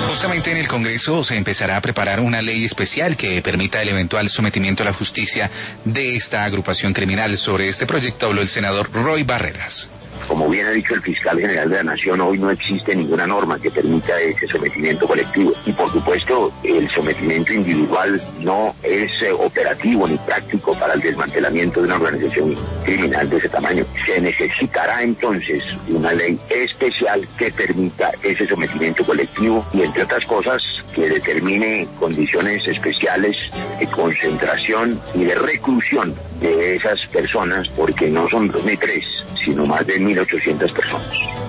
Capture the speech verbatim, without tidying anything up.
Justamente en el Congreso se empezará a preparar una ley especial que permita el eventual sometimiento a la justicia de esta agrupación criminal. Sobre este proyecto habló el senador Roy Barreras. Como bien ha dicho el fiscal general de la Nación, hoy no existe ninguna norma que permita ese sometimiento colectivo. Y por supuesto, el sometimiento individual no es eh, operativo ni práctico para el desmantelamiento de una organización criminal de ese tamaño. Se necesitará entonces una ley especial que permita ese sometimiento colectivo y, entre otras cosas, que determine condiciones especiales de concentración y de reclusión de esas personas, porque no son dos ni tres, sino más de mil ochocientas personas.